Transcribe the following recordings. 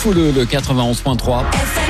Fouleux, le 91.3.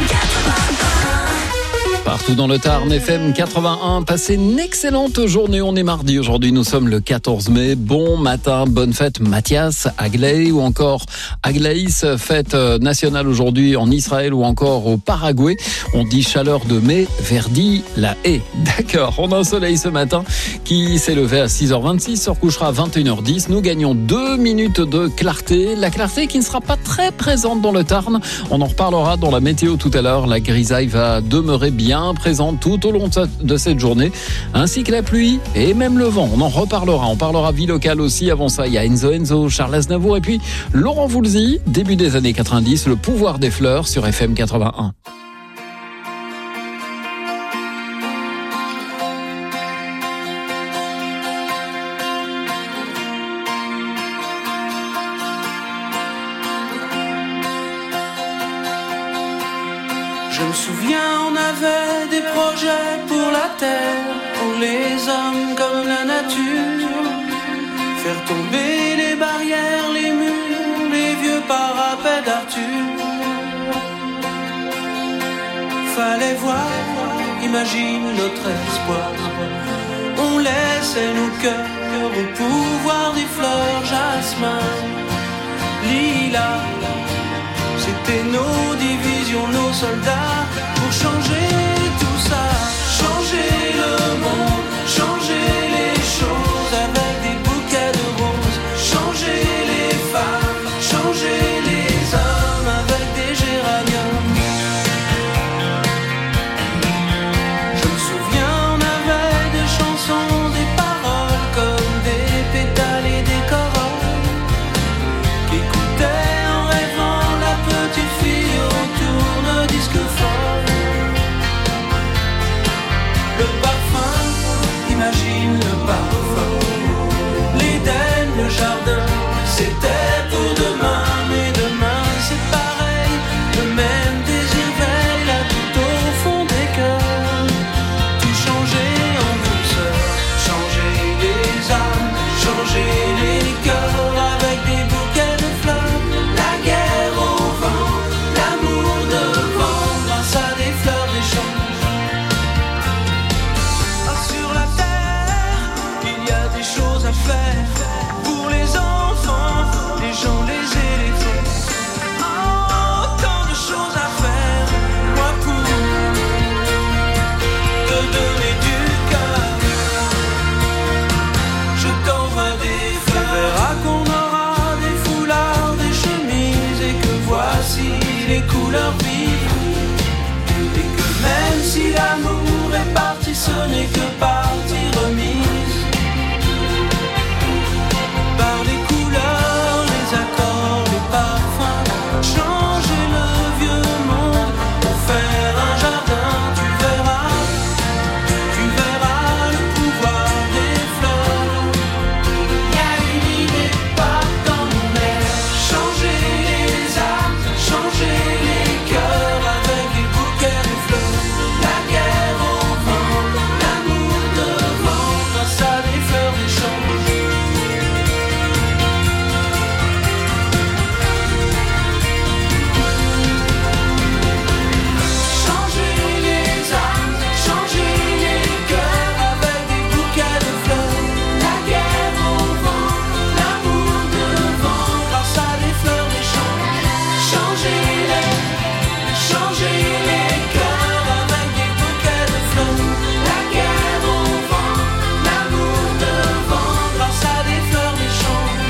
Partout dans le Tarn, FM 81. Passez une excellente journée. On est mardi. Aujourd'hui, nous sommes le 14 mai. Bon matin, bonne fête Mathias, Agley ou encore Aglaïs, fête nationale aujourd'hui en Israël ou encore au Paraguay. On dit chaleur de mai, Verdi, la haie. D'accord, on a un soleil ce matin qui s'est levé à 6h26, se recouchera à 21h10. Nous gagnons 2 minutes de clarté. La clarté qui ne sera pas très présente dans le Tarn. On en reparlera dans la météo tout à l'heure. La grisaille va demeurer bien présente tout au long de cette journée, ainsi que la pluie et même le vent. On en reparlera. On parlera vie locale aussi. Avant ça, il y a Enzo, Charles Aznavour et puis Laurent Voulzy, début des années 90, le pouvoir des fleurs sur FM 81. Je me souviens, on avait des projets pour la terre, pour les hommes comme la nature. Faire tomber les barrières, les murs, les vieux parapets d'Arthur. Fallait voir, imagine notre espoir. On laissait nos cœurs au pouvoir des fleurs, jasmin, lilas. C'était nos divisions, nos soldats, pour changer tout ça, changer le monde, changer les choses avec des bouquets de roses, changer les femmes, changer les hommes avec des géraniums. Je me souviens, on avait des chansons, des paroles comme des pétales et des corolles qu'écoutaient petite fille au tourne-disque fort. Le parfum, imagine le parfum. L'Éden, le jardin, c'était pour demain. Mais demain c'est pareil, le même désir veille là tout au fond des cœurs. Tout changer en douceur, changer les âmes, changer les cœurs avec des bouquets de fleurs. La guerre au vent, l'amour devant, grâce à des fleurs d'échange. Ah, sur la terre, il y a des choses à faire pour les enfants, les gens, les éléphants. Oh, tant de choses à faire, moi pour te donner du cœur. Je t'envoie des fleurs. Tu verras qu'on aura des foulards, des chemises et que voici les couleurs vives. Et que même si l'amour est parti, ce n'est que partie remise. Par les couleurs, les accords, les parfums, changer le vieux monde pour faire un jardin. Tu verras le pouvoir des fleurs. Y a une idée pas dans mon air. Changer les âmes, changer les cœurs avec des bouquets de fleurs. La guerre au vent, l'amour devant, grâce à des fleurs d'échange. Changer les âmes, changer les cœurs avec des bouquets de fleurs. La guerre au vent, l'amour devant, grâce à des fleurs d'échange. Changer les cœurs avec des bouquets de fleurs. La guerre au vent, l'amour devant, grâce à des fleurs d'échange.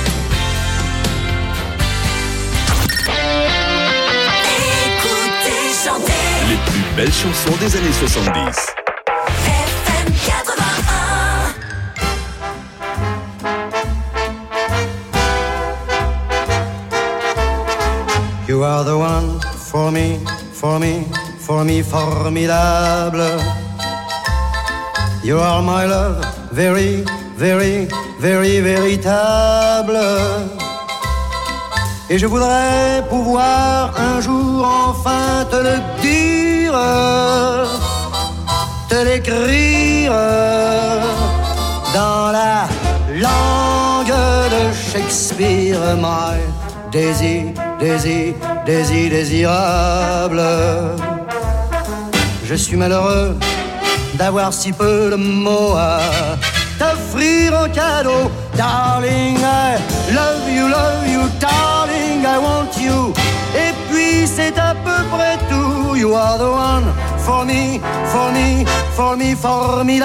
Écoutez, chantez, Les plus belles chansons des années 70. FM 81. You are the one for me, for me, for me, formidable. You are my love, very, very, very, véritable. Et je voudrais pouvoir un jour enfin te le dire, te l'écrire dans la langue de Shakespeare. My Daisy, désirable. Je suis malheureux d'avoir si peu de mots à t'offrir en cadeau. Darling, I love you, darling, I want you. Et puis c'est à peu près tout. You are the one for me, formidable.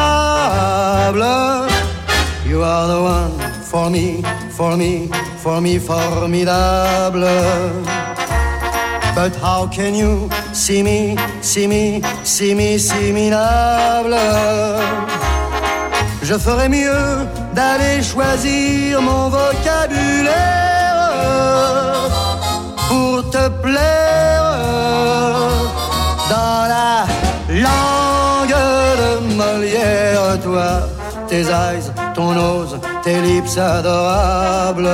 You are the one for me, formidable. But how can you see me minable? Je ferais mieux d'aller choisir mon vocabulaire pour te plaire dans la langue de Molière. Toi, tes eyes, ton nose, tes lips adorables.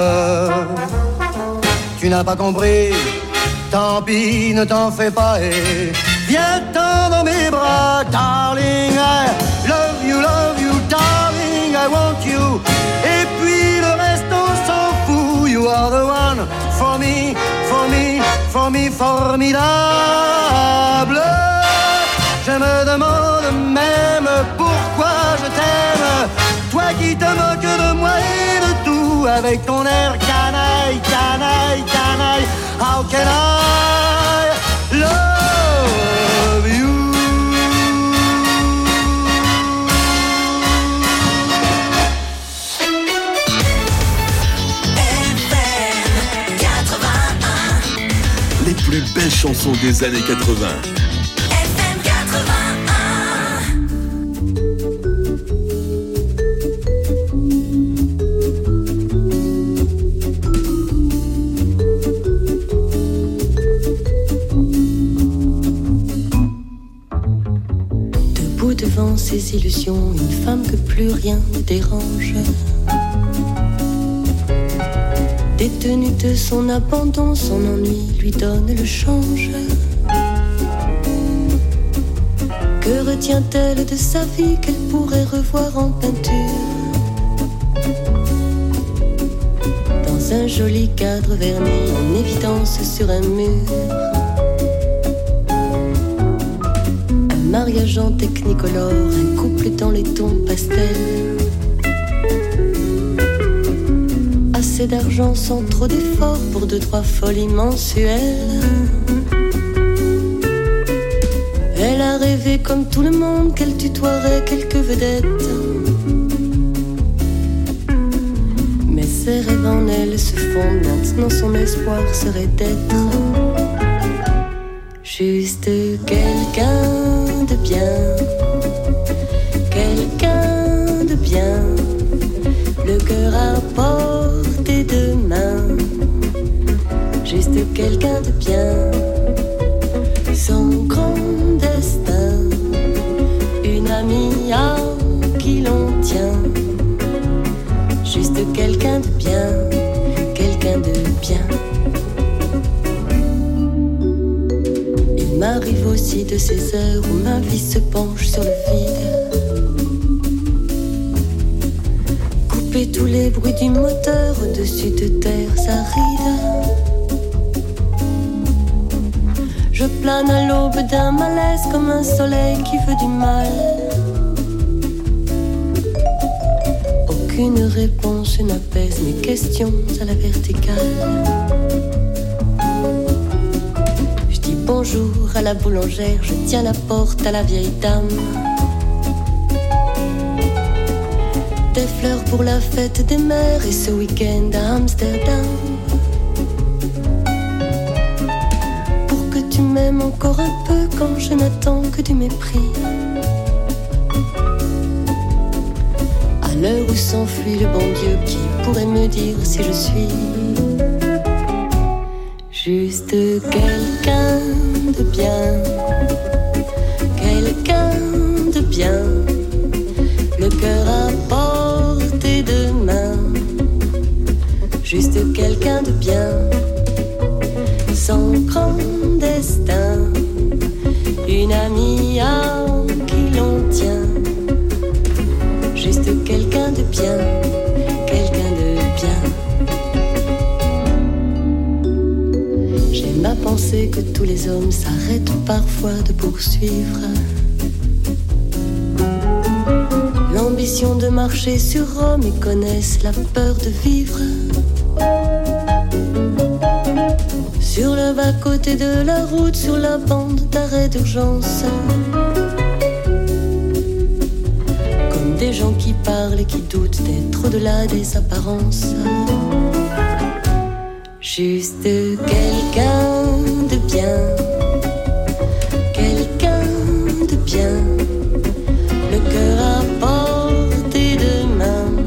Tu n'as pas compris, tant pis, ne t'en fais pas et viens-t'en dans mes bras. Darling, I love you, darling, I want you. Et puis le reste on s'en fout. You are the one for me, formidable. Je me demande même pourquoi je t'aime. Toi qui te moques de moi et de tout, avec ton air canaille. How can I love you? FM 81. Les plus belles chansons des années 80. FM 81. Devant ses illusions, une femme que plus rien ne dérange. Détenue de son abandon, son ennui lui donne le change. Que retient-elle de sa vie qu'elle pourrait revoir en peinture? Dans un joli cadre verni en évidence sur un mur. Mariage en technicolore, un couple dans les tons pastels. Assez d'argent sans trop d'efforts pour 2-3 folies mensuelles. Elle a rêvé comme tout le monde qu'elle tutoierait quelques vedettes. Mais ses rêves en elle se fondent, maintenant son espoir serait d'être juste quelqu'un de bien, quelqu'un de bien, le cœur à portée de main, juste quelqu'un de bien, son grand destin, une amie à qui l'on tient, juste quelqu'un de bien, quelqu'un de bien. Il m'arrive aussi de ces heures où ma vie se penche sur le vide. Couper tous les bruits du moteur au-dessus de terres arides. Je plane à l'aube d'un malaise comme un soleil qui veut du mal. Aucune réponse n'apaise mes questions à la verticale. Bonjour à la boulangère, je tiens la porte à la vieille dame. Des fleurs pour la fête des mères et ce week-end à Amsterdam. Pour que tu m'aimes encore un peu quand je n'attends que du mépris. À l'heure où s'enfuit le bon Dieu, qui pourrait me dire si je suis juste quelqu'un de bien, quelqu'un de bien, le cœur à portée de main, juste quelqu'un de bien, sans grand destin, une amie à qui l'on tient, juste quelqu'un de bien, quelqu'un de bien. penser que tous les hommes s'arrêtent parfois de poursuivre l'ambition de marcher sur Rome et connaissent la peur de vivre sur le bas-côté de la route, sur la bande d'arrêt d'urgence. Comme des gens qui parlent et qui doutent d'être au-delà des apparences. Juste quelqu'un de bien, quelqu'un de bien, le cœur à portée de main.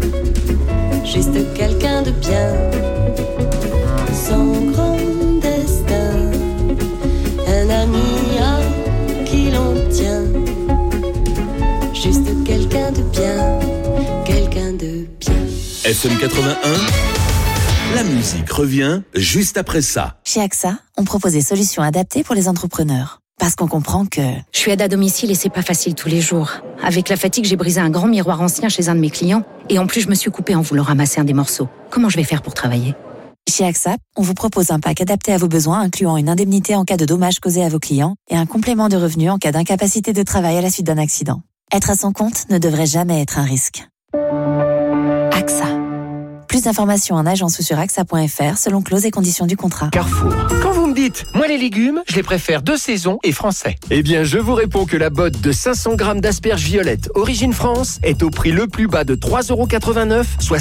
Juste quelqu'un de bien, sans grand destin, un ami à qui l'on tient. Juste quelqu'un de bien, quelqu'un de bien. FM 81, la musique revient juste après ça. Chez AXA, on propose des solutions adaptées pour les entrepreneurs. Parce qu'on comprend que... Je suis aide à domicile et c'est pas facile tous les jours. Avec la fatigue, j'ai brisé un grand miroir ancien chez un de mes clients. Et en plus, je me suis coupée en voulant ramasser un des morceaux. Comment je vais faire pour travailler ? Chez AXA, on vous propose un pack adapté à vos besoins, incluant une indemnité en cas de dommages causés à vos clients et un complément de revenus en cas d'incapacité de travail à la suite d'un accident. Être à son compte ne devrait jamais être un risque. AXA. Plus d'informations en agence ou sur axa.fr selon clauses et conditions du contrat. Carrefour. Quand vous me dites, moi les légumes, je les préfère de saison et français. Eh bien, je vous réponds que la botte de 500 grammes d'asperges violettes Origine France est au prix le plus bas de 3,89 €, soit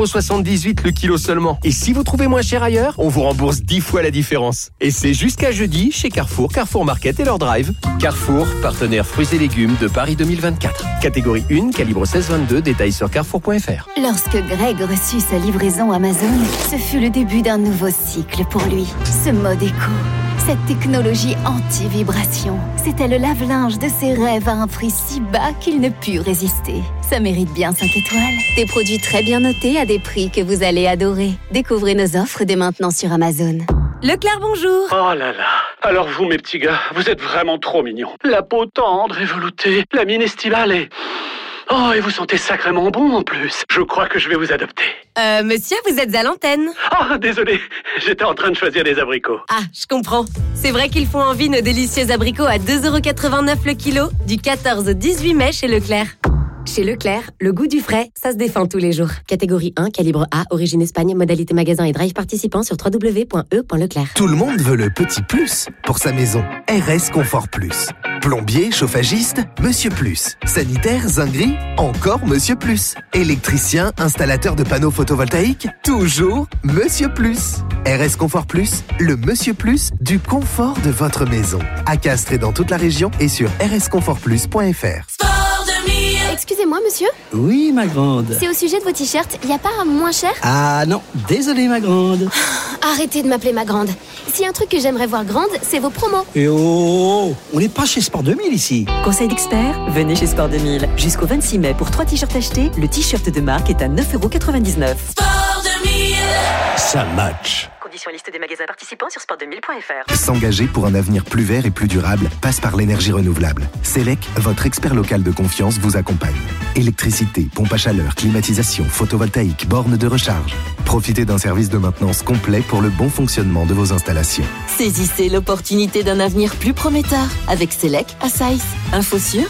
7,78 € le kilo seulement. Et si vous trouvez moins cher ailleurs, on vous rembourse 10 fois la différence. Et c'est jusqu'à jeudi chez Carrefour, Carrefour Market et leur drive. Carrefour, partenaire fruits et légumes de Paris 2024. Catégorie 1, calibre 16-22, détails sur carrefour.fr. Lorsque Greg reçut sa livraison Amazon, ce fut le début d'un nouveau cycle pour lui. Ce mode éco, cette technologie anti-vibration, c'était le lave-linge de ses rêves à un prix si bas qu'il ne put résister. Ça mérite bien 5 étoiles. Des produits très bien notés à des prix que vous allez adorer. Découvrez nos offres dès maintenant sur Amazon. Leclerc, bonjour. Oh là là. Alors vous, mes petits gars, vous êtes vraiment trop mignons. La peau tendre et veloutée, la mine estivale et... Oh, et vous sentez sacrément bon en plus. Je crois que je vais vous adopter. Monsieur, vous êtes à l'antenne. Ah, désolé, j'étais en train de choisir des abricots. Ah, je comprends. C'est vrai qu'ils font envie nos délicieux abricots à 2,89 € le kilo, du 14 au 18 mai chez Leclerc. Chez Leclerc, le goût du frais, ça se défend tous les jours. Catégorie 1, calibre A, origine Espagne, modalité magasin et drive participant sur www.e.leclerc. Tout le monde veut le petit plus pour sa maison. RS Confort Plus. Plombier, chauffagiste, Monsieur Plus. Sanitaire, zinguerie, encore Monsieur Plus. Électricien, installateur de panneaux photovoltaïques, toujours Monsieur Plus. RS Confort Plus, le Monsieur Plus du confort de votre maison. À Castres et dans toute la région et sur rsconfortplus.fr. Excusez-moi, monsieur. Oui, ma grande. C'est au sujet de vos t-shirts, il n'y a pas un moins cher ? Ah non, désolé, ma grande. Arrêtez de m'appeler ma grande. S'il y a un truc que j'aimerais voir grande, c'est vos promos. Et oh, on n'est pas chez Sport 2000 ici. Conseil d'expert, venez chez Sport 2000. Jusqu'au 26 mai, pour 3 t-shirts achetés, le t-shirt de marque est à 9,99 €. Sport 2000. Ça match. Conditions liste des magasins participants sur sport2000.fr. S'engager pour un avenir plus vert et plus durable passe par l'énergie renouvelable. Selec, votre expert local de confiance, vous accompagne. Électricité, pompe à chaleur, climatisation, photovoltaïque, bornes de recharge. Profitez d'un service de maintenance complet pour le bon fonctionnement de vos installations. Saisissez l'opportunité d'un avenir plus prometteur avec Selec à Saïs. Info sur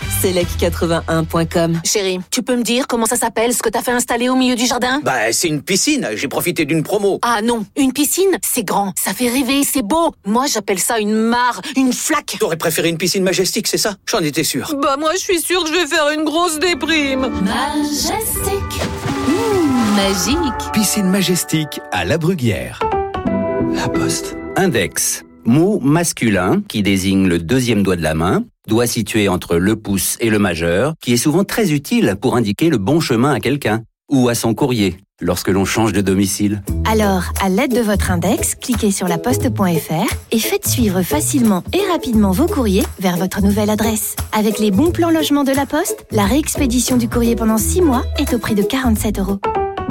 selec81.com. Chérie, tu peux me dire comment ça s'appelle ce que t'as fait installer au milieu du jardin ? Bah, c'est une piscine. J'ai profité d'une promo. Ah non, une piscine, c'est grand, ça fait rêver, c'est beau. Moi, j'appelle ça une mare, une flaque. T'aurais préféré une piscine majestique, c'est ça ? J'en étais sûr. Bah moi, je suis sûre que je vais faire une grosse déprime. Majestic. Magique. Piscine majestique à La Bruguière. La Poste. Index. Mot masculin qui désigne le deuxième doigt de la main, doigt situé entre le pouce et le majeur, qui est souvent très utile pour indiquer le bon chemin à quelqu'un ou à son courrier lorsque l'on change de domicile. Alors, à l'aide de votre index, cliquez sur laposte.fr et faites suivre facilement et rapidement vos courriers vers votre nouvelle adresse. Avec les bons plans logement de la Poste, la réexpédition du courrier pendant 6 mois est au prix de 47 €.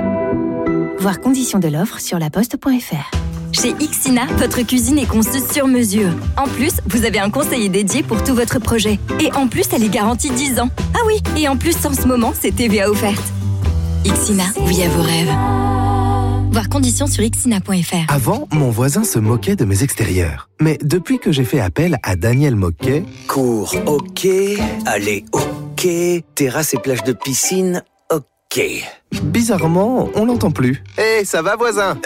Voir conditions de l'offre sur laposte.fr. Chez Ixina, votre cuisine est conçue sur mesure. En plus, vous avez un conseiller dédié pour tout votre projet. Et en plus, elle est garantie 10 ans. Ah oui, et en plus, en ce moment, c'est TVA offerte. Ixina, oui à vos rêves. Voir conditions sur xina.fr. Avant, mon voisin se moquait de mes extérieurs. Mais depuis que j'ai fait appel à Daniel Moquet... Cours, ok. Allez, ok. Terrasse et plage de piscine, ok. Bizarrement, on l'entend plus. Hé, ça va, voisin?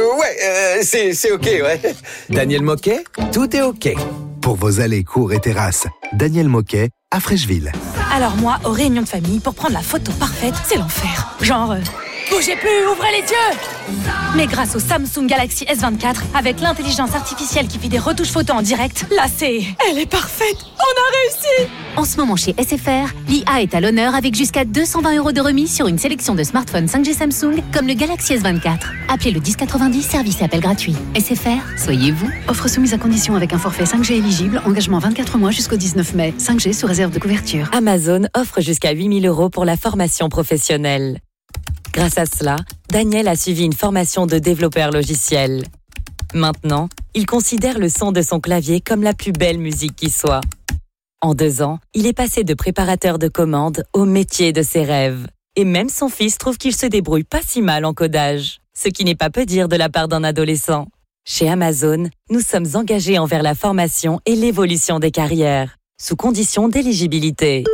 C'est ok, ouais. Daniel Moquet, tout est ok. Pour vos allées, cours et terrasses, Daniel Moquet à Fraîcheville. Alors moi, aux réunions de famille, pour prendre la photo parfaite, c'est l'enfer. Genre, bougez plus, ouvrez les yeux. Mais grâce au Samsung Galaxy S24, avec l'intelligence artificielle qui fait des retouches photos en direct, là elle est parfaite. On a réussi. En ce moment chez SFR, l'IA est à l'honneur avec jusqu'à 220 € de remise sur une sélection de smartphones 5G Samsung, comme le Galaxy S24. Appelez le 1090, service et appel gratuit. SFR, soyez vous. Offre soumise à condition avec un forfait 5G éligible, engagement 24 mois jusqu'au 19 mai. 5G sous réserve de couverture. Amazon offre jusqu'à 8 000 € pour la formation professionnelle. Grâce à cela, Daniel a suivi une formation de développeur logiciel. Maintenant, il considère le son de son clavier comme la plus belle musique qui soit. En 2 ans, il est passé de préparateur de commandes au métier de ses rêves. Et même son fils trouve qu'il se débrouille pas si mal en codage. Ce qui n'est pas peu dire de la part d'un adolescent. Chez Amazon, nous sommes engagés envers la formation et l'évolution des carrières, sous condition d'éligibilité.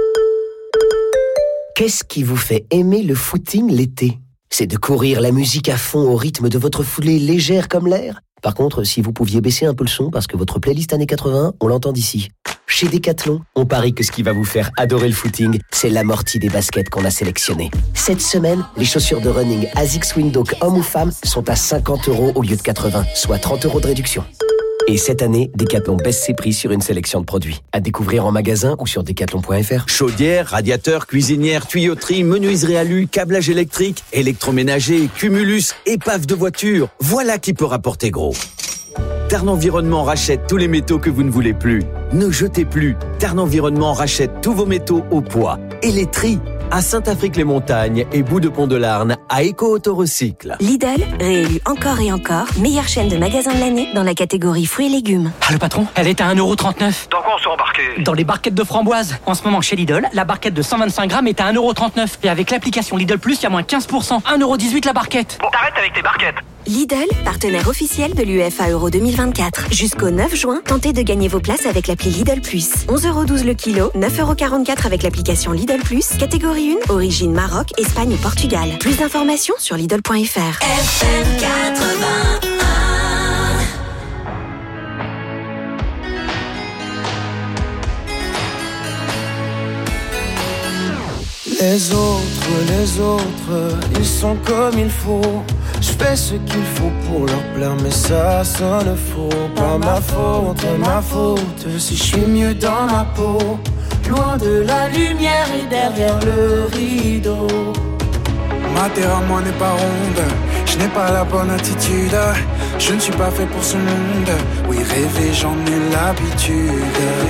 Qu'est-ce qui vous fait aimer le footing l'été? C'est de courir la musique à fond au rythme de votre foulée légère comme l'air? Par contre, si vous pouviez baisser un peu le son parce que votre playlist années 80, on l'entend d'ici. Chez Decathlon, on parie que ce qui va vous faire adorer le footing, c'est l'amorti des baskets qu'on a sélectionnées. Cette semaine, les chaussures de running ASICS Windhoek hommes ou femmes sont à 50 € au lieu de 80, soit 30 € de réduction. Et cette année, Decathlon baisse ses prix sur une sélection de produits. À découvrir en magasin ou sur decathlon.fr. Chaudière, radiateur, cuisinière, tuyauterie, menuiserie alu, câblage électrique, électroménager, cumulus, épave de voiture. Voilà qui peut rapporter gros. Tarn Environnement rachète tous les métaux que vous ne voulez plus. Ne jetez plus. Tarn Environnement rachète tous vos métaux au poids et les trie. À Saint-Afrique-les-Montagnes et Bout de Pont-de-Larn, à Éco-Auto-Recycle. Lidl, réélu encore et encore, meilleure chaîne de magasins de l'année dans la catégorie fruits et légumes. Ah, le patron, elle est à 1,39 €. Dans quoi on s'est embarqué? Dans les barquettes de framboises. En ce moment, chez Lidl, la barquette de 125 grammes est à 1,39 €. Et avec l'application Lidl Plus, il y a moins 15%. 1,18 € la barquette. Bon, t'arrêtes avec tes barquettes. Lidl, partenaire officiel de l'UEFA Euro 2024. Jusqu'au 9 juin, tentez de gagner vos places avec l'appli Lidl Plus. 11,12 € le kilo, 9,44 € avec l'application Lidl Plus. Catégorie 1, origine Maroc, Espagne ou Portugal. Plus d'informations sur Lidl.fr. FM 81. Les autres, ils sont comme il faut. Je fais ce qu'il faut pour leur plaire, mais ça sonne faux. Pas ma faute, si je suis mieux dans ma peau. Loin de la lumière et derrière le rideau. Ma terre à moi n'est pas ronde, je n'ai pas la bonne attitude. Je ne suis pas fait pour ce monde. Oui, rêver j'en ai l'habitude.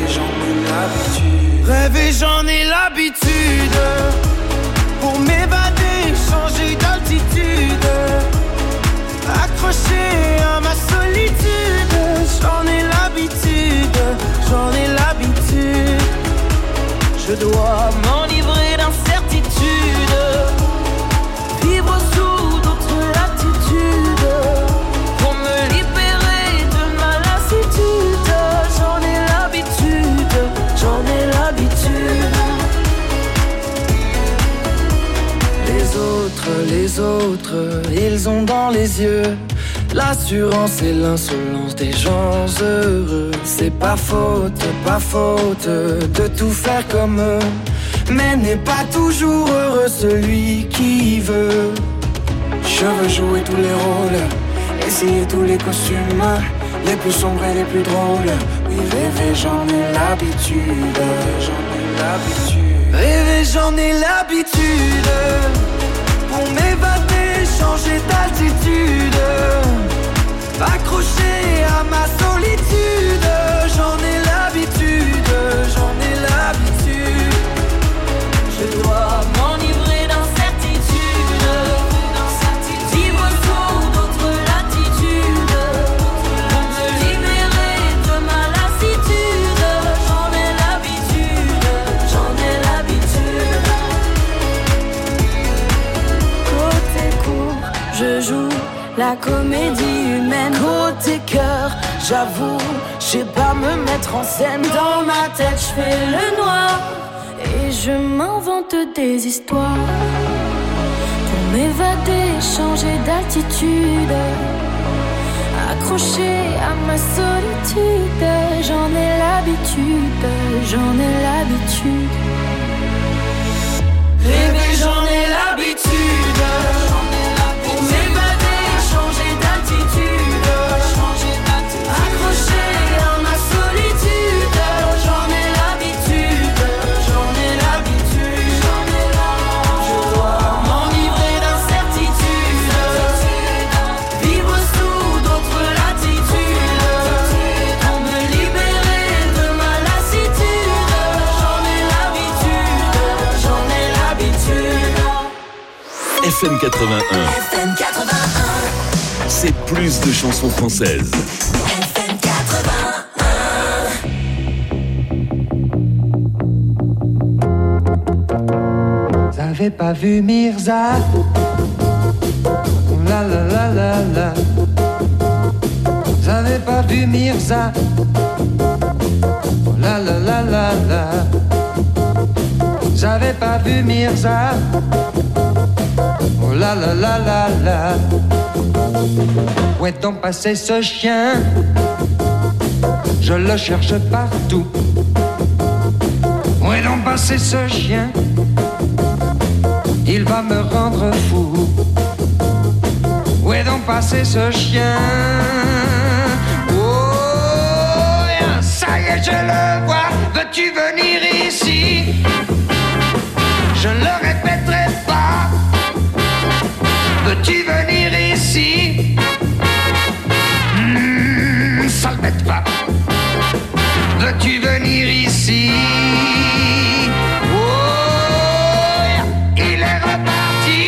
Rêver j'en ai l'habitude. Pour m'évader, changer d'altitude. Accroché à ma solitude. J'en ai l'habitude. Je dois m'enivrer d'incertitude. Vivre sous d'autres latitudes. Pour me libérer de ma lassitude. J'en ai l'habitude. Les autres, ils ont dans les yeux l'assurance et l'insolence des gens heureux. C'est pas faute de tout faire comme eux. Mais n'est pas toujours heureux celui qui veut. Je veux jouer tous les rôles, essayer tous les costumes, les plus sombres et les plus drôles. Oui, rêver j'en ai l'habitude. Rêver j'en ai l'habitude. Pour m'évader, changer d'altitude. Accroché à ma solitude. J'en ai l'habitude. Je dois m'enivrer d'incertitude. Vivre sous d'autres latitudes. Pour me libérer de ma lassitude. J'en ai l'habitude. Côté court, je joue la comédie humaine. Côté cœur, j'avoue, je sais pas me mettre en scène. Dans ma tête, je fais le noir et je m'invente des histoires pour m'évader, changer d'attitude, accroché à ma solitude. J'en ai l'habitude, j'en ai l'habitude. Rêver, j'en ai l'habitude. Pour m'évader, changer d'attitude, accroché à ma solitude. J'en ai l'habitude, j'en ai l'habitude. Je dois m'enivrer d'incertitude, vivre sous d'autres latitudes, pour me libérer de ma lassitude. J'en ai l'habitude, j'en ai l'habitude. FM 81. FM 81. C'est plus de chansons françaises. FM 81. Vous avez pas vu Mirza? La la la la la. Vous avez pas vu Mirza? La la la la la. Vous avez pas vu Mirza? Oh la la la la la. Où est donc passé ce chien? Je le cherche partout. Où est donc passé ce chien? Il va me rendre fou. Où est donc passé ce chien? Oh, ça y est, je le vois. Veux-tu venir ici? Je ne le répéterai pas. Veux-tu venir ici? Sale bête va. Veux-tu venir ici? Oh, il est reparti.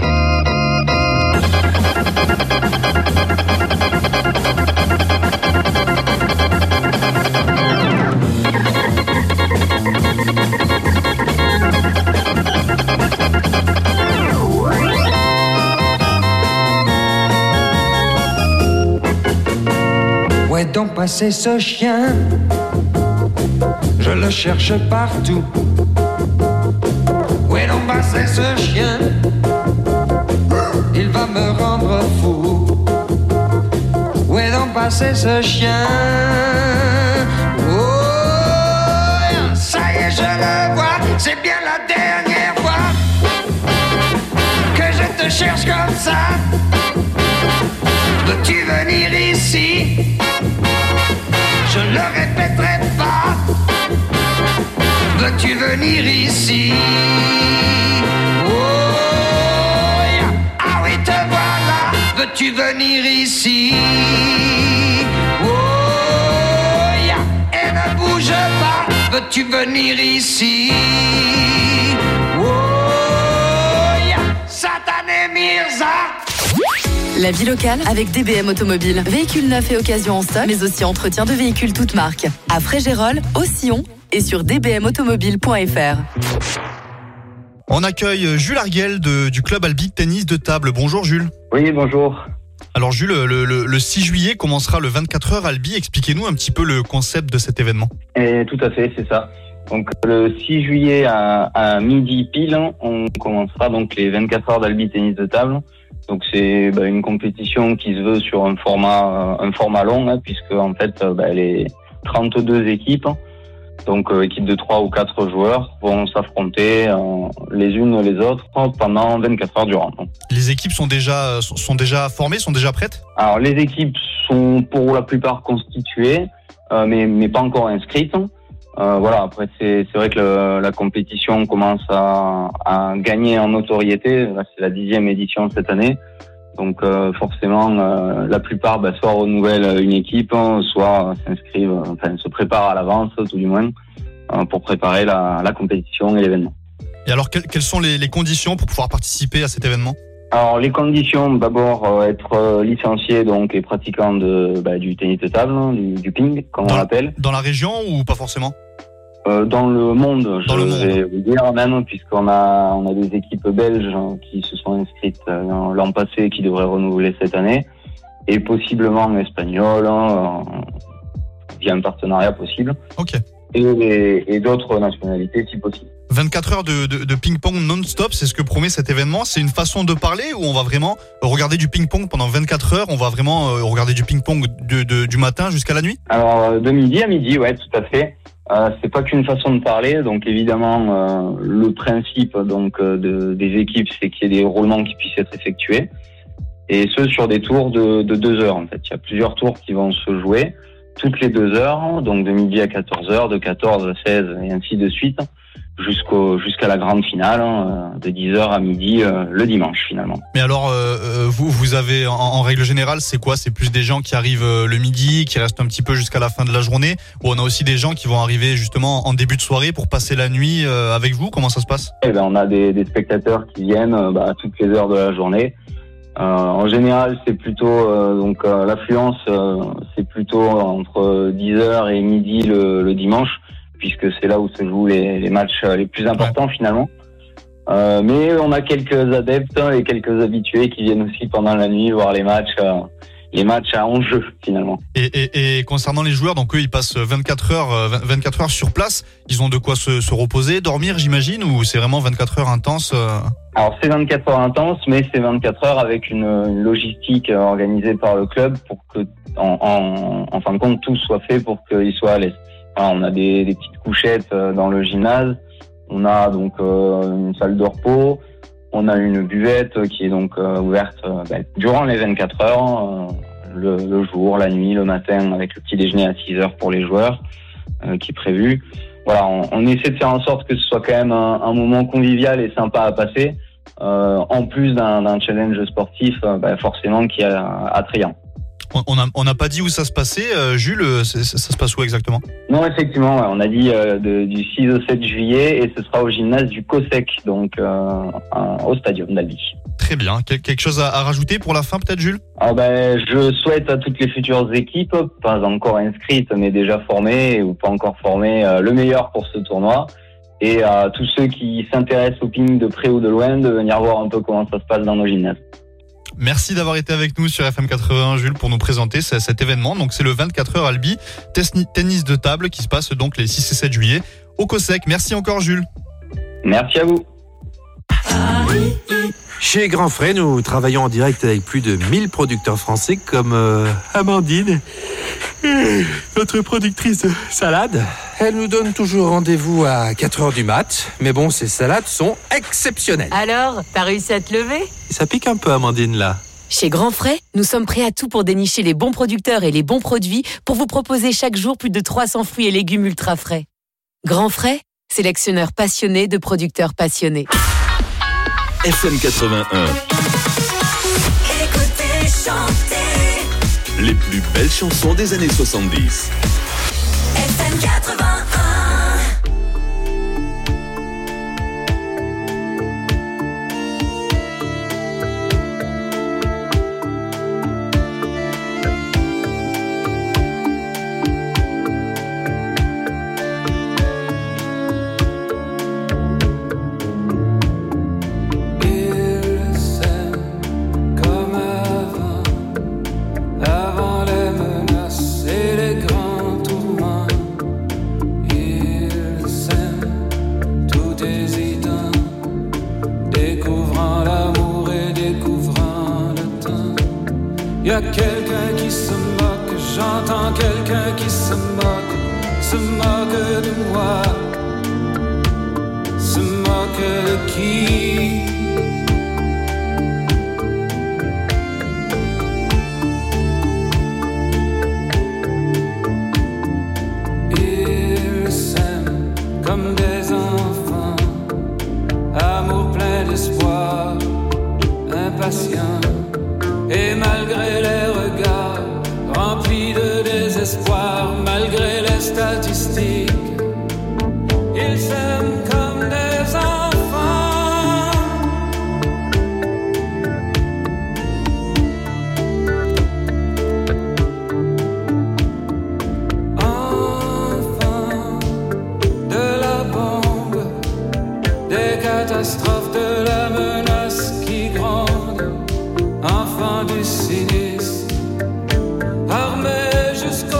Où est donc passé ce chien? Je le cherche partout. Où est donc passé ce chien? Il va me rendre fou. Où est donc passé ce chien? Oh, ça y est, je le vois. C'est bien la dernière fois que je te cherche comme ça. Veux-tu venir ici? Je ne le répéterai pas. Veux-tu venir ici? Oh, ah oui, te voilà. Veux-tu venir ici? Oh, et ne bouge pas. Veux-tu venir ici? Oh, Satané Mirza. La vie locale avec DBM Automobile. Véhicules neufs et occasions en stock, mais aussi entretien de véhicules toutes marques. À Frégérolles, au Sillon et sur dbmautomobile.fr. On accueille Jules Arguel du club Albi Tennis de Table. Bonjour Jules. Oui, bonjour. Alors Jules, le 6 juillet commencera le 24h Albi. Expliquez-nous un petit peu le concept de cet événement. Tout à fait, c'est ça. Donc le 6 juillet à midi pile, on commencera donc les 24 heures d'Albi Tennis de Table. Donc c'est une compétition qui se veut sur un format long, puisque en fait les 32 équipes, donc équipes de 3 ou 4 joueurs, vont s'affronter les unes les autres pendant 24 heures durant. Les équipes sont déjà formées, sont déjà prêtes? Alors les équipes sont pour la plupart constituées, mais pas encore inscrites. Après c'est vrai que la compétition commence à gagner en notoriété. Là, c'est la 10e édition cette année. Donc forcément la plupart soit renouvellent une équipe, soit s'inscrivent, se préparent à l'avance tout du moins pour préparer la compétition et l'événement. Et alors quelles sont les conditions pour pouvoir participer à cet événement? Alors les conditions, d'abord être licencié donc et pratiquant du tennis de table, du ping comme on l'appelle. Dans la région ou pas forcément? Dans le monde, je vais vous dire même, puisqu'on a des équipes belges qui se sont inscrites l'an passé et qui devraient renouveler cette année, et possiblement espagnoles, via un partenariat possible. Ok. Et d'autres nationalités si possible. 24 heures de ping-pong non-stop, c'est ce que promet cet événement. C'est une façon de parler où on va vraiment regarder du ping-pong pendant 24 heures. On va vraiment regarder du ping-pong du matin jusqu'à la nuit. Alors de midi à midi, ouais, tout à fait. C'est pas qu'une façon de parler, donc évidemment le principe donc des équipes, c'est qu'il y ait des roulements qui puissent être effectués, et ce sur des tours de 2 heures en fait. Il y a plusieurs tours qui vont se jouer toutes les 2 heures, donc de midi à 14 heures, de 14 à 16 et ainsi de suite, jusqu'à la grande finale, de 10 heures à midi le dimanche finalement. Mais alors, vous avez en règle générale, c'est quoi ? C'est plus des gens qui arrivent le midi, qui restent un petit peu jusqu'à la fin de la journée, ou on a aussi des gens qui vont arriver justement en début de soirée pour passer la nuit avec vous ? Comment ça se passe ? On a des spectateurs qui viennent à toutes les heures de la journée. En général, c'est plutôt l'affluence, c'est plutôt entre 10h et midi le dimanche, puisque c'est là où se jouent les matchs les plus importants finalement. Mais on a quelques adeptes et quelques habitués qui viennent aussi pendant la nuit voir les matchs à enjeu finalement. Et concernant les joueurs, donc eux ils passent 24 heures sur place. Ils ont de quoi se reposer, dormir, j'imagine, ou c'est vraiment 24 heures intenses Alors c'est 24 heures intenses, mais c'est 24 heures avec une logistique organisée par le club pour que, en fin de compte, tout soit fait pour qu'ils soient à l'aise. Alors, on a des petites couchettes dans le gymnase, on a donc une salle de repos, on a une buvette qui est donc ouverte durant les 24 heures, le jour, la nuit, le matin, avec le petit déjeuner à 6 heures pour les joueurs qui est prévu. Voilà, on essaie de faire en sorte que ce soit quand même un moment convivial et sympa à passer, en plus d'un challenge sportif forcément qui est attrayant. On n'a pas dit où ça se passait, Jules, ça se passe où exactement ? Non, effectivement, on a dit du 6 au 7 juillet et ce sera au gymnase du COSEC, donc au stadium d'Albi. Très bien. Quelque chose à rajouter pour la fin peut-être, Jules ? Je souhaite à toutes les futures équipes, pas encore inscrites mais déjà formées ou pas encore formées, le meilleur pour ce tournoi. Et à tous ceux qui s'intéressent au ping de près ou de loin, de venir voir un peu comment ça se passe dans nos gymnases. Merci d'avoir été avec nous sur FM 81, Jules, pour nous présenter cet événement. Donc c'est le 24 heures Albi, tennis de table qui se passe donc les 6 et 7 juillet au COSEC. Merci encore, Jules. Merci à vous. Chez Grand Frais, nous travaillons en direct avec plus de 1000 producteurs français comme Amandine, notre productrice de salade. Elle nous donne toujours rendez-vous à 4h du mat, mais bon, ces salades sont exceptionnelles. Alors, t'as réussi à te lever ? Ça pique un peu, Amandine, là. Chez Grand Frais, nous sommes prêts à tout pour dénicher les bons producteurs et les bons produits pour vous proposer chaque jour plus de 300 fruits et légumes ultra frais. Grand Frais, sélectionneur passionné de producteurs passionnés. FM 81. Écoutez, chantez. Les plus belles chansons des années 70. FM 81. Y'a quelqu'un qui se moque, j'entends quelqu'un qui se moque de moi, se moque de qui? Ils s'aiment comme des enfants, amour plein d'espoir, impatient. Et malgré les regards remplis de désespoir, malgré les statistiques, ils s'aiment comme des enfants. catastrophe, de la menace qui gronde, enfant du cynisme, armé jusqu'aux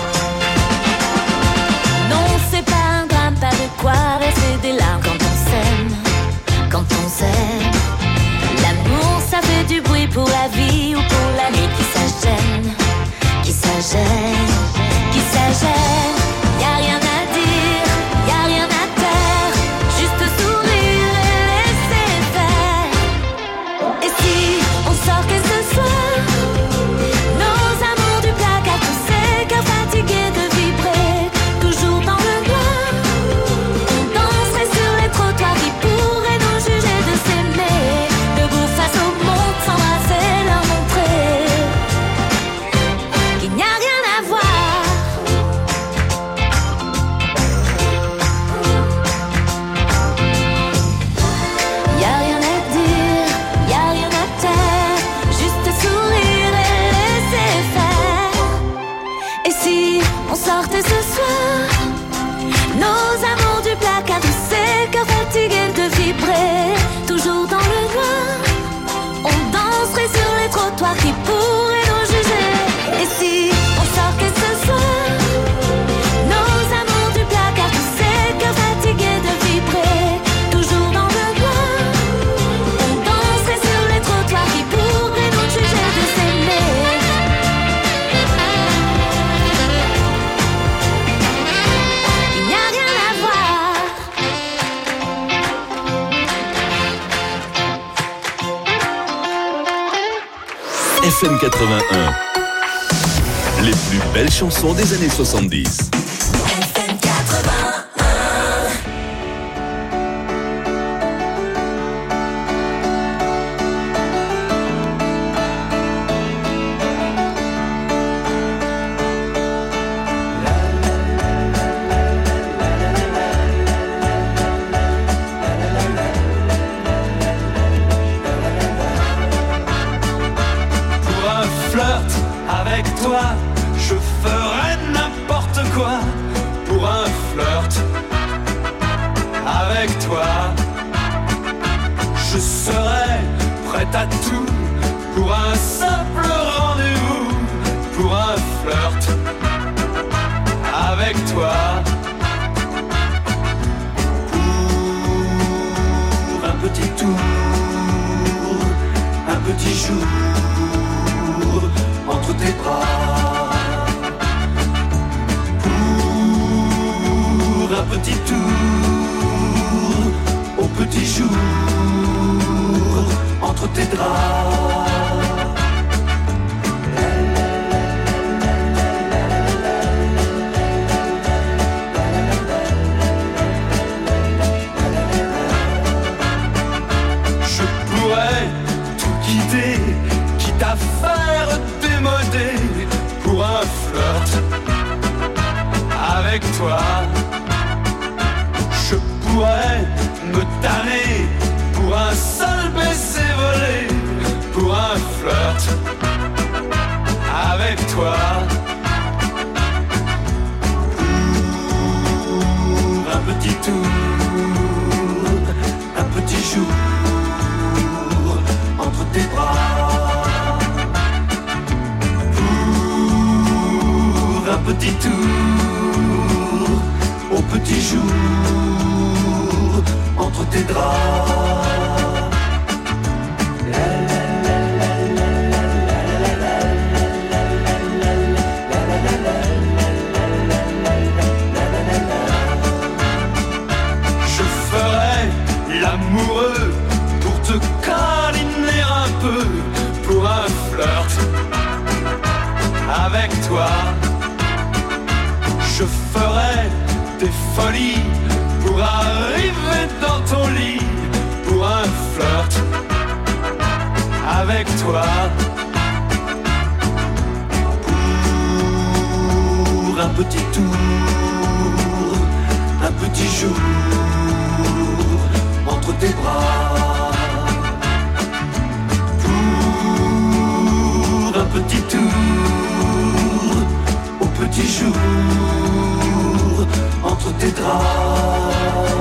Quoi rester des larmes quand on s'aime? FM 81. Les plus belles chansons des années 70. FM 81. Je ferai n'importe quoi pour un flirt avec toi. Je serai prête à tout pour un simple rendez-vous, pour un flirt avec toi. Pour un petit tour, un petit jour entre tes bras, pour un petit tour au petit jour entre tes draps. Je pourrais tout quitter, quitte à faire démodé pour un flirt avec toi. Je pourrais me tanner pour un seul baiser volé, pour un flirt avec toi. Pour un petit tour, un petit jour entre tes bras. Pour un petit tour au petit jour entre tes draps. Je ferai l'amoureux pour te câliner un peu, pour un flirt avec toi. Je ferai des folies pour arriver dans ton lit, pour un flirt avec toi. Pour un petit tour, un petit jour entre tes bras. Pour un petit tour au petit jour entre tes draps.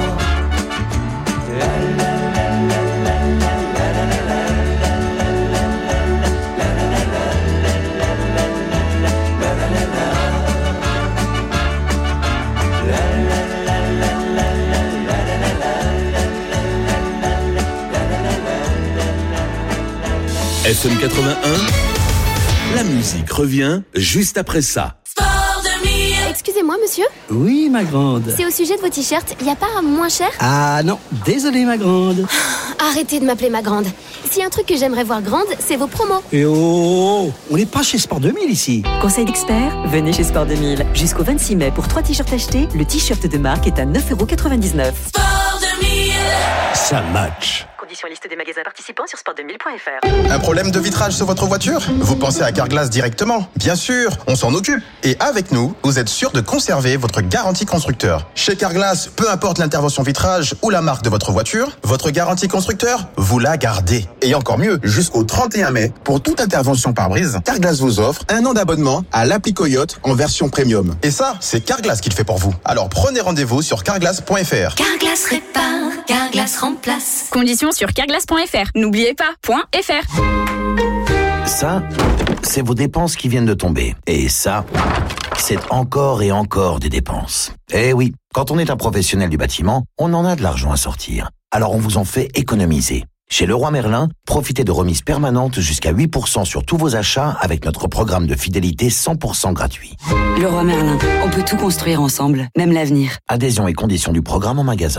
FM 81, la musique revient juste après ça. Excusez-moi, monsieur. Oui, ma grande. C'est au sujet de vos t-shirts. Y a pas moins cher? Ah non, désolé, ma grande. Arrêtez de m'appeler ma grande. S'il y a un truc que j'aimerais voir grande, c'est vos promos. Et oh, on n'est pas chez Sport 2000 ici. Conseil d'expert, venez chez Sport 2000. Jusqu'au 26 mai, pour 3 t-shirts achetés, le t-shirt de marque est à 9,99 €. Sport 2000. Ça match. Conditions et liste des magasins participants sur sport2000.fr. Un problème de vitrage sur votre voiture? Vous pensez à Carglass directement? Bien sûr, on s'en occupe. Et avec nous, vous êtes sûr de conserver votre garantie constructeur. Chez Carglass, peu importe l'intervention vitrage ou la marque de votre voiture, votre garantie constructeur, vous la gardez. Et encore mieux, jusqu'au 31 mai, pour toute intervention pare-brise, Carglass vous offre 1 an d'abonnement à l'appli Coyote en version premium. Et ça, c'est Carglass qui le fait pour vous. Alors prenez rendez-vous sur carglass.fr. Carglass répare, Carglass remplace. Conditions sur carglass.fr. N'oubliez pas, .fr. Ça, c'est vos dépenses qui viennent de tomber. Et ça, c'est encore et encore des dépenses. Eh oui, quand on est un professionnel du bâtiment, on en a de l'argent à sortir. Alors on vous en fait économiser. Chez Leroy Merlin, profitez de remises permanentes jusqu'à 8% sur tous vos achats avec notre programme de fidélité 100% gratuit. Leroy Merlin, on peut tout construire ensemble, même l'avenir. Adhésion et conditions du programme en magasin.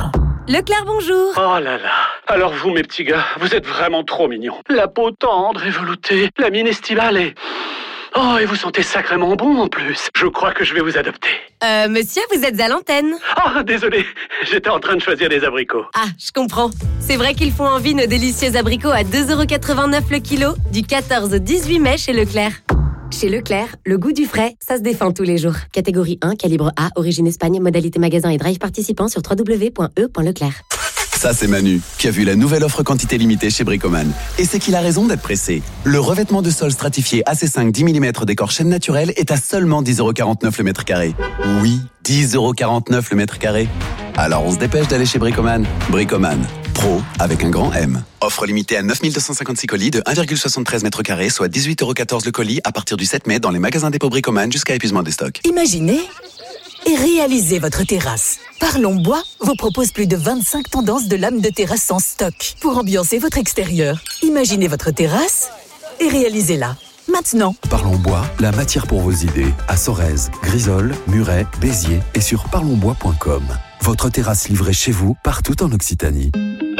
Leclerc, bonjour. Oh là là. Alors vous, mes petits gars, vous êtes vraiment trop mignons. La peau tendre et veloutée, la mine estivale et... Oh, et vous sentez sacrément bon en plus. Je crois que je vais vous adopter. Monsieur, vous êtes à l'antenne. Oh, désolé, j'étais en train de choisir des abricots. Ah, je comprends. C'est vrai qu'ils font envie nos délicieux abricots à 2,89€ le kilo, du 14 au 18 mai chez Leclerc. Chez Leclerc, le goût du frais, ça se défend tous les jours. Catégorie 1, calibre A, origine Espagne, modalité magasin et drive participant sur www.e.leclerc. Ça, c'est Manu, qui a vu la nouvelle offre quantité limitée chez Bricoman. Et c'est qu'il a raison d'être pressé. Le revêtement de sol stratifié AC5 10 mm décor chêne naturel est à seulement 10,49€ le mètre carré. Oui, 10,49€ le mètre carré. Alors on se dépêche d'aller chez Bricoman. Bricoman, pro avec un grand M. Offre limitée à 9256 colis de 1,73 mètres carrés, soit 18,14€ le colis à partir du 7 mai dans les magasins dépôt Bricoman jusqu'à épuisement des stocks. Imaginez et réalisez votre terrasse. Parlons Bois vous propose plus de 25 tendances de lames de terrasse en stock pour ambiancer votre extérieur. Imaginez votre terrasse et réalisez-la. Maintenant. Parlons Bois, la matière pour vos idées. À Sorèze, Grisol, Muret, Béziers et sur parlonsbois.com. Votre terrasse livrée chez vous, partout en Occitanie.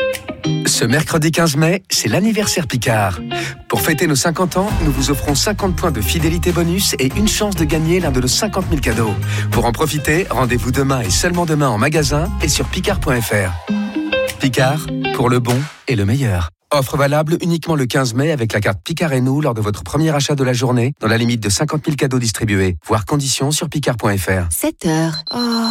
Ce mercredi 15 mai, c'est l'anniversaire Picard. Pour fêter nos 50 ans, nous vous offrons 50 points de fidélité bonus et une chance de gagner l'un de nos 50 000 cadeaux. Pour en profiter, rendez-vous demain et seulement demain en magasin et sur picard.fr. Picard, pour le bon et le meilleur. Offre valable uniquement le 15 mai avec la carte Picard et nous lors de votre premier achat de la journée, dans la limite de 50 000 cadeaux distribués. Voir conditions sur picard.fr. 7h. Oh.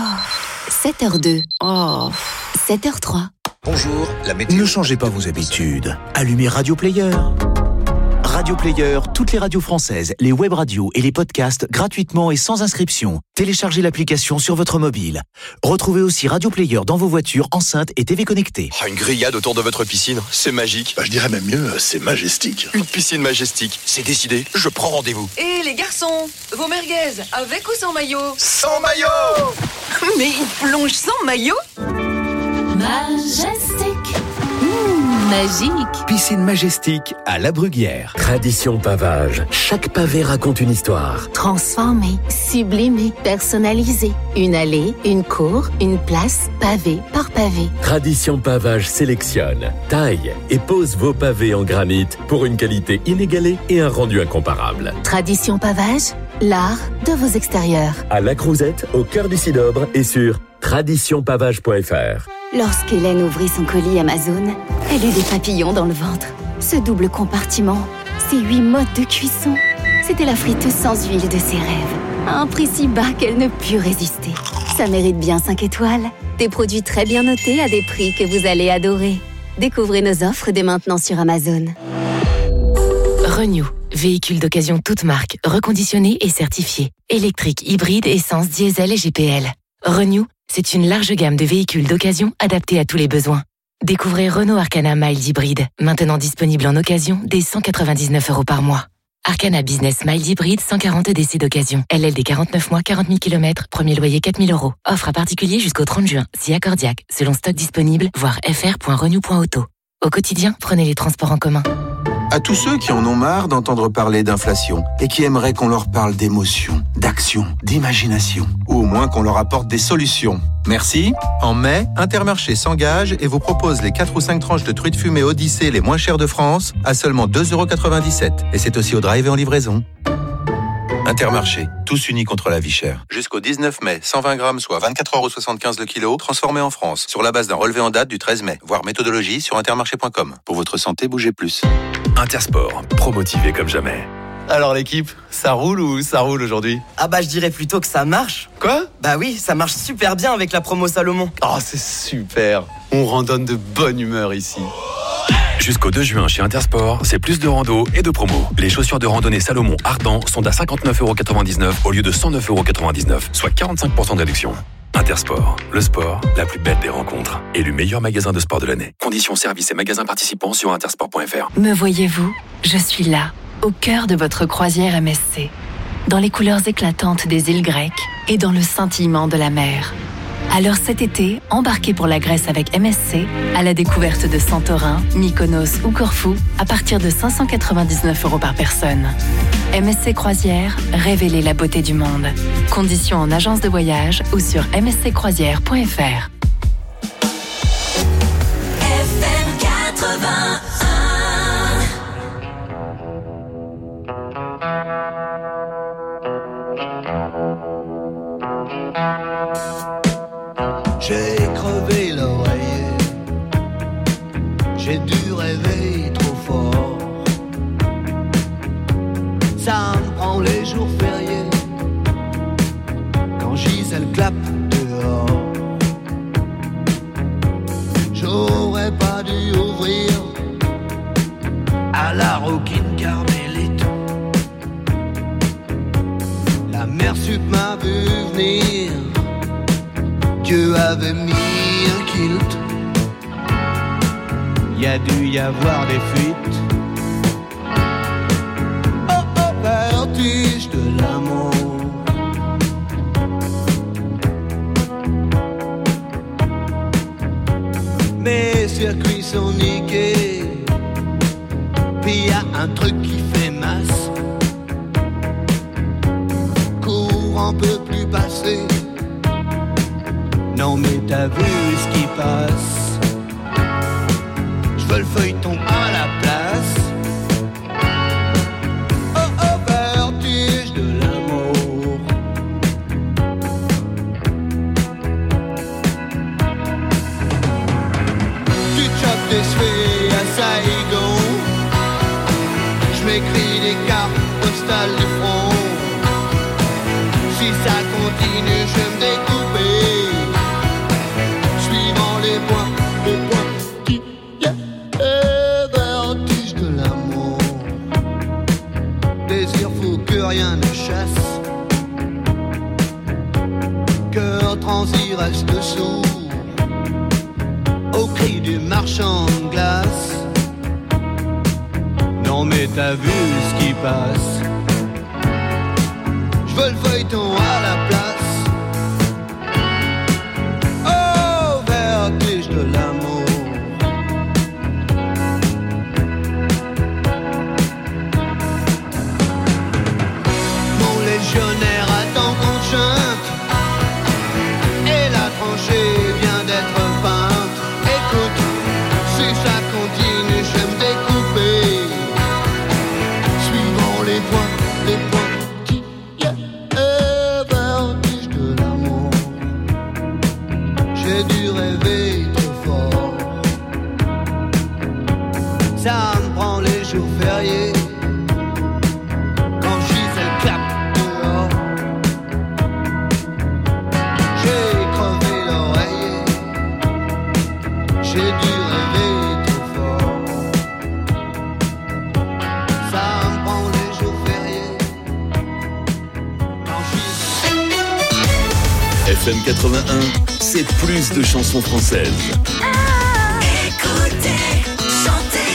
7h02. Oh. 7h03. Bonjour, la météo. Ne changez pas vos habitudes. Allumez Radio Player. Radio Player, toutes les radios françaises, les web radios et les podcasts gratuitement et sans inscription. Téléchargez l'application sur votre mobile. Retrouvez aussi Radio Player dans vos voitures, enceintes et TV connectées. Une grillade autour de votre piscine, c'est magique. Je dirais même mieux, c'est majestique. Une piscine majestique, c'est décidé, je prends rendez-vous. Et les garçons, vos merguez, avec ou sans maillot? Sans maillot. Mais ils plongent sans maillot? Majestic. Magique. Piscine Majestic à La Bruguière. Tradition pavage. Chaque pavé raconte une histoire. Transformé, sublimé, personnalisé. Une allée, une cour, une place, pavé par pavé. Tradition pavage sélectionne, taille et pose vos pavés en granit pour une qualité inégalée et un rendu incomparable. Tradition pavage, l'art de vos extérieurs. À La Crouzette, au cœur du Cidobre et sur traditionpavage.fr. Lorsqu'Hélène ouvrit son colis Amazon, elle eut des papillons dans le ventre. Ce double compartiment, ces 8 modes de cuisson, c'était la friteuse sans huile de ses rêves. À un prix si bas qu'elle ne put résister. Ça mérite bien 5 étoiles. Des produits très bien notés à des prix que vous allez adorer. Découvrez nos offres dès maintenant sur Amazon. Renew, véhicule d'occasion toute marque, reconditionné et certifié. Électrique, hybride, essence, diesel et GPL. Renew, c'est une large gamme de véhicules d'occasion adaptés à tous les besoins. Découvrez Renault Arcana Mild Hybride, maintenant disponible en occasion dès 199€ par mois. Arcana Business Mild Hybride, 140 DC d'occasion. LLD 49 mois, 40 000 km, premier loyer 4 000 €. Offre à particulier jusqu'au 30 juin, si accordiaque, selon stock disponible, voir fr.renew.auto. Au quotidien, prenez les transports en commun. À tous ceux qui en ont marre d'entendre parler d'inflation et qui aimeraient qu'on leur parle d'émotion, d'action, d'imagination, ou au moins qu'on leur apporte des solutions. Merci. En mai, Intermarché s'engage et vous propose les 4 ou 5 tranches de truites fumées Odyssée les moins chères de France à seulement 2,97 €. Et c'est aussi au drive et en livraison. Intermarché, tous unis contre la vie chère. Jusqu'au 19 mai, 120 grammes, soit 24,75€ le kilo, transformés en France, sur la base d'un relevé en date du 13 mai. Voir méthodologie sur intermarché.com. Pour votre santé, bougez plus. Intersport, pro-motivé comme jamais. Alors l'équipe, ça roule ou ça roule aujourd'hui? Ah bah je dirais plutôt que ça marche. Quoi? Bah oui, ça marche super bien avec la promo Salomon. Oh c'est super, on randonne de bonne humeur ici. Jusqu'au 2 juin chez Intersport, c'est plus de rando et de promo. Les chaussures de randonnée Salomon Ardent sont à 59,99€ au lieu de 109,99€, soit 45% de réduction. Intersport, le sport, la plus belle des rencontres. Élu meilleur magasin de sport de l'année. Conditions, services et magasins participants sur intersport.fr. Me voyez-vous? Je suis là, au cœur de votre croisière MSC. Dans les couleurs éclatantes des îles grecques et dans le scintillement de la mer. Alors cet été, embarquez pour la Grèce avec MSC à la découverte de Santorin, Mykonos ou Corfou à partir de 599€ par personne. MSC Croisière, révélez la beauté du monde. Conditions en agence de voyage ou sur msccroisière.fr. J'ai crevé l'oreiller, j'ai dû rêver trop fort. Ça me prend les jours fériés, quand Gisèle clappe dehors. J'aurais pas dû ouvrir à la roquine Carmélite. La mère sup m'a vu venir, Dieu avait mis un kilt. Y a dû y avoir des fuites. Oh oh, vertige de l'amour. Mes circuits sont niqués, puis y a un truc qui fait masse. Courant peut plus passer. Non mais t'as vu ce qui passe. J'veux le feuilleton à la place. Oh oh, vertige de l'amour. Tu chopes des cheveux à Saigon. J'm'écris des cartes postales du front. Si ça continue, je vais me découper. Les points qui vertige de l'amour. Désir fou que rien ne chasse. Cœur transi reste sourd au cri du marchand de glace. Non mais t'as vu ce qui passe. J'veux le feuilleton à la place. De l'amour. Mon légionnaire attend qu'on chante et la tranchée vient d'être peinte. Écoute, si ça continue, je vais me découper suivant les points qui vertige de l'amour. J'ai dû rêver. Ça me prend les jours fériés, quand Gisèle clappe dehors. J'ai crevé l'oreiller, j'ai dû rêver trop fort. Ça me prend les jours fériés, quand Gisèle... FM 81, c'est plus de chansons françaises. Écoutez, chantez.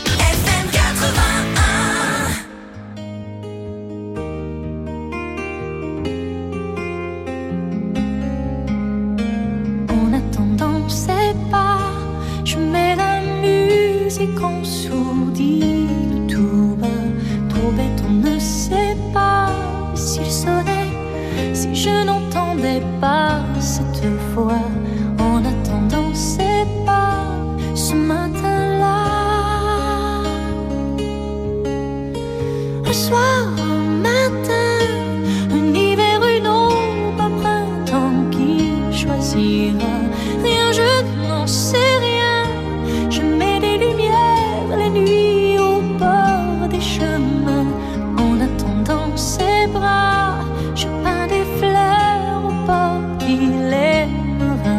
Qu'on sourdit tout bas, trop bête, on ne sait pas s'il sonnait, si je n'entendais pas cette voix. En attendant, c'est pas ce matin-là. Un soir, un matin, un hiver, une aube, un printemps qui choisira. Rien, je n'en sais rien. Je mets des lumières la nuit au bord des chemins. En attendant ses bras, je peins des fleurs au bord qui l'aimera.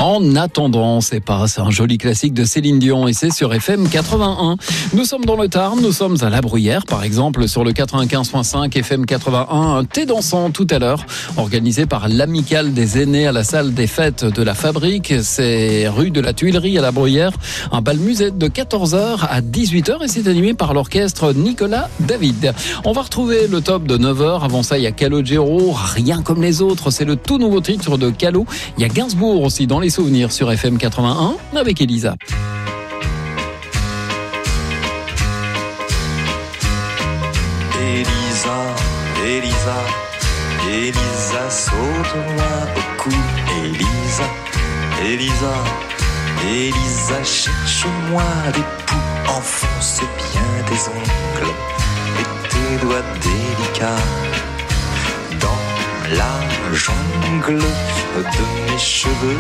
En attendant, c'est un joli classique de Céline Dion et c'est sur FM 81. Nous sommes dans le Tarn, nous sommes à La Bruyère par exemple sur le 95.5 FM 81. Un thé dansant tout à l'heure organisé par l'Amicale des aînés à la salle des fêtes de la Fabrique. C'est rue de la Tuilerie à La Bruyère. Un bal musette de 14h à 18h et c'est animé par l'orchestre Nicolas David. On va retrouver le top de 9h. Avant ça, il y a Calogero, Rien comme les autres. C'est le tout nouveau titre de Calo. Il y a Gainsbourg aussi dans les souvenirs sur FM 81 avec Elisa. Elisa, saute-moi au cou. Elisa, cherche-moi des poux. Enfonce bien tes ongles et tes doigts délicats dans la jungle de mes cheveux.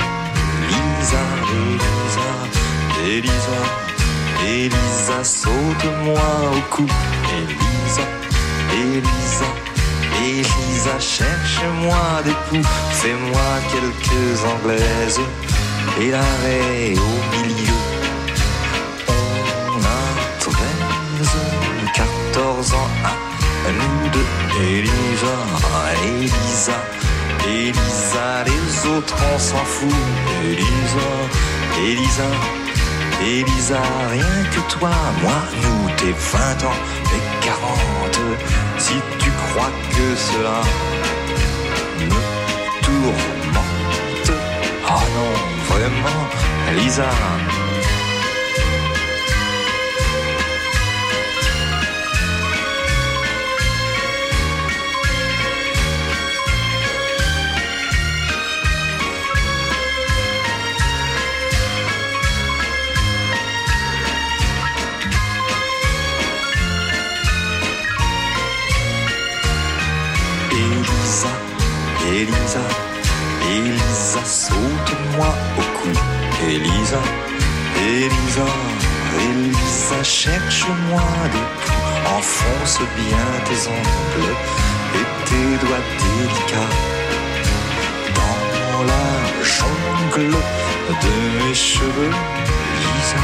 Elisa, saute-moi au cou. Elisa, cherche-moi des poux. Fais-moi quelques anglaises et l'arrêt au milieu. On a 14 ans à nous deux. Elisa, les autres on s'en fout. Elisa, rien que toi, moi, nous, t'es 20 ans et 40. Si tu crois que cela me tourmente, oh non, vraiment, Elisa. Elisa, saute-moi au cou. Elisa, cherche-moi des poux. Enfonce bien tes ongles et tes doigts délicats dans la jungle de mes cheveux. Elisa.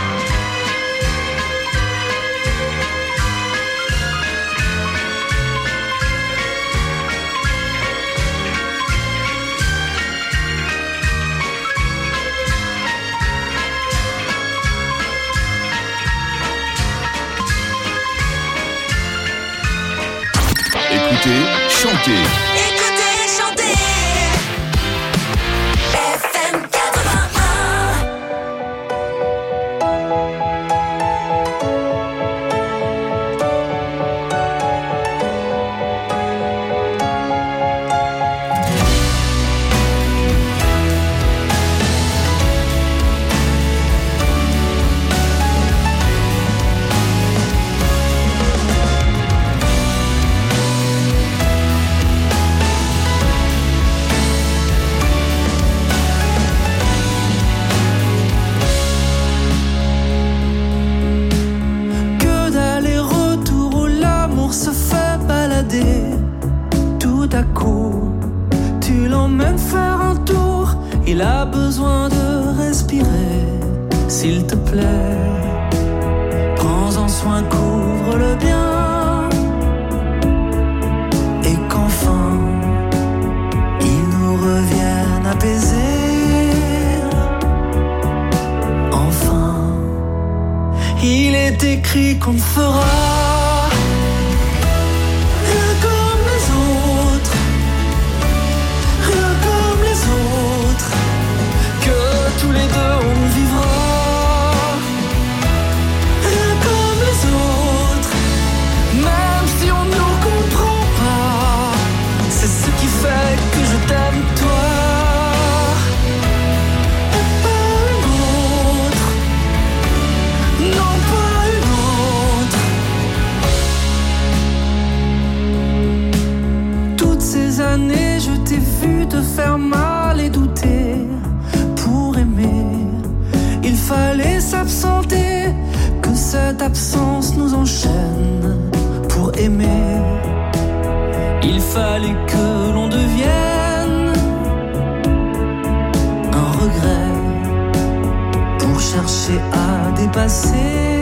Chanter. Écoutez, chanter. FM 81. Tout à coup, tu l'emmènes faire un tour. Il a besoin de respirer. S'il te plaît, prends-en soin, couvre-le bien. Et qu'enfin, il nous revienne apaisé. Enfin, il est écrit qu'on fera tous les deux on vivra rien comme les autres, même si on ne nous comprend pas. C'est ce qui fait que je t'aime toi et pas une autre, non pas une autre. Toutes ces années je t'ai vu te faire mal et douter. Il fallait s'absenter, que cette absence nous enchaîne pour aimer. Il fallait que l'on devienne un regret. chercher à dépasser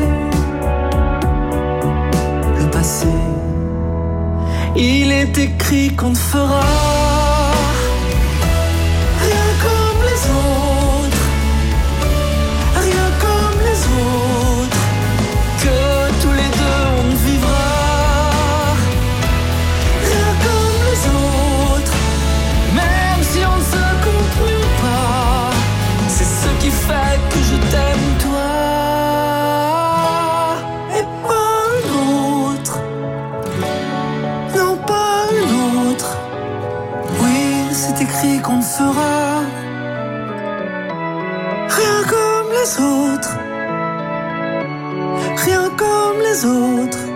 le passé. Il est écrit qu'on ne fera rien comme les autres, rien comme les autres, que tous les deux on ne vivra rien comme les autres, même si on ne se comprend pas. C'est ce qui fait que je t'aime toi et pas un autre. Non, pas un autre. Oui, c'est écrit qu'on ne fera rien comme les autres, rien comme les autres.